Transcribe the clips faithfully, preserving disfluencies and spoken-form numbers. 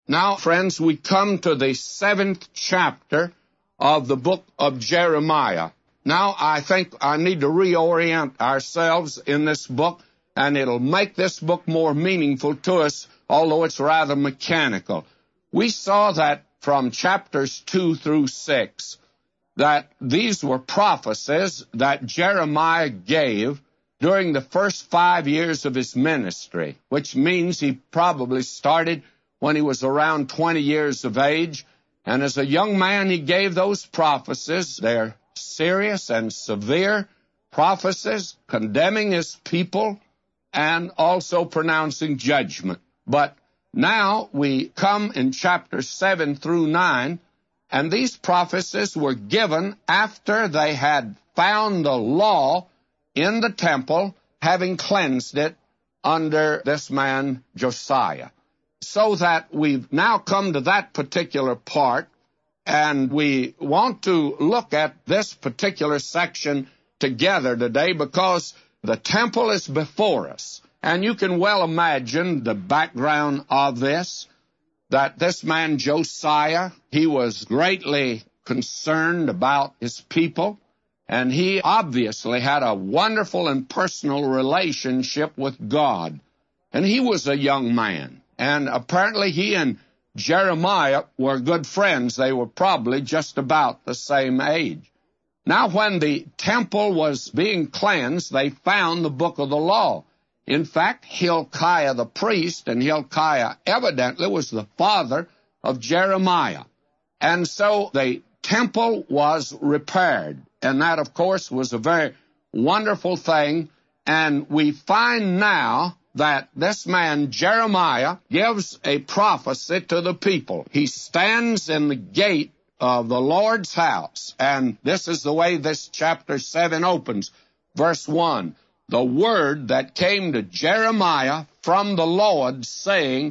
Now, friends, we come to the seventh chapter of the book of Jeremiah. Now, I think I need to reorient ourselves in this book, and it'll make this book more meaningful to us, although it's rather mechanical. We saw that from chapters two through six, that these were prophecies that Jeremiah gave during the first five years of his ministry, which means he probably started when he was around twenty years of age. And as a young man, he gave those prophecies. They're serious and severe prophecies, condemning his people and also pronouncing judgment. But now we come in chapters seven through nine, and these prophecies were given after they had found the law in the temple, having cleansed it under this man Josiah. So that we've now come to that particular part, and we want to look at this particular section together today because the temple is before us. And you can well imagine the background of this, that this man Josiah, he was greatly concerned about his people, and he obviously had a wonderful and personal relationship with God. And he was a young man. And apparently he and Jeremiah were good friends. They were probably just about the same age. Now, when the temple was being cleansed, they found the book of the law. In fact, Hilkiah the priest, and Hilkiah evidently was the father of Jeremiah. And so the temple was repaired. And that, of course, was a very wonderful thing. And we find now that this man, Jeremiah, gives a prophecy to the people. He stands in the gate of the Lord's house, and this is the way this chapter seven opens. Verse one, the word that came to Jeremiah from the Lord, saying,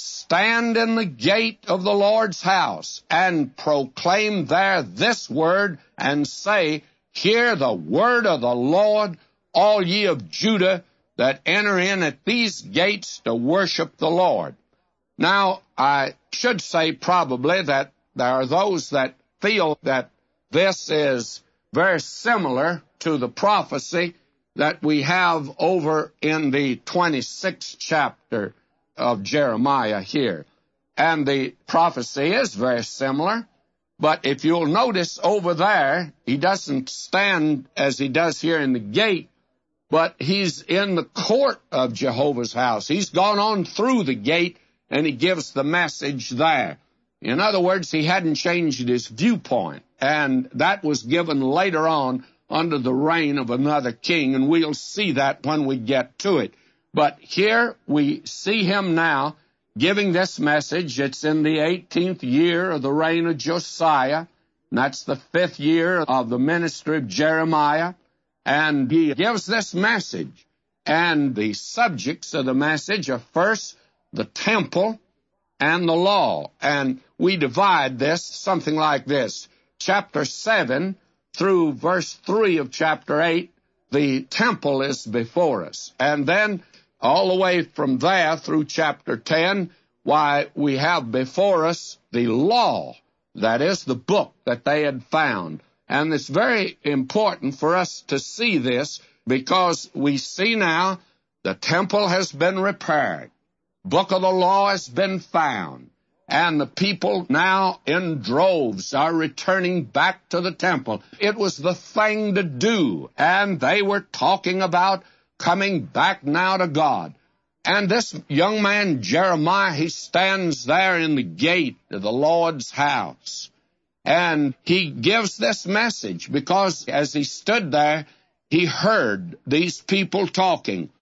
stand in the gate of the Lord's house, and proclaim there this word, and say, hear the word of the Lord, all ye of Judah, that enter in at these gates to worship the Lord. Now, I should say probably that there are those that feel that this is very similar to the prophecy that we have over in the twenty-sixth chapter of Jeremiah here. And the prophecy is very similar, but if you'll notice over there, he doesn't stand as he does here in the gate, but he's in the court of Jehovah's house. He's gone on through the gate, and he gives the message there. In other words, he hadn't changed his viewpoint, and that was given later on under the reign of another king, and we'll see that when we get to it. But here we see him now giving this message. It's in the eighteenth year of the reign of Josiah, and that's the fifth year of the ministry of Jeremiah. And he gives this message. And the subjects of the message are first the temple and the law. And we divide this something like this. Chapter seven through verse three of chapter eight, the temple is before us. And then all the way from there through chapter ten, why, we have before us the law. That is the book that they had found. And it's very important for us to see this because we see now the temple has been repaired. Book of the law has been found. And the people now in droves are returning back to the temple. It was the thing to do. And they were talking about coming back now to God. And this young man, Jeremiah, he stands there in the gate of the Lord's house. And he gives this message because as he stood there, he heard these people talking.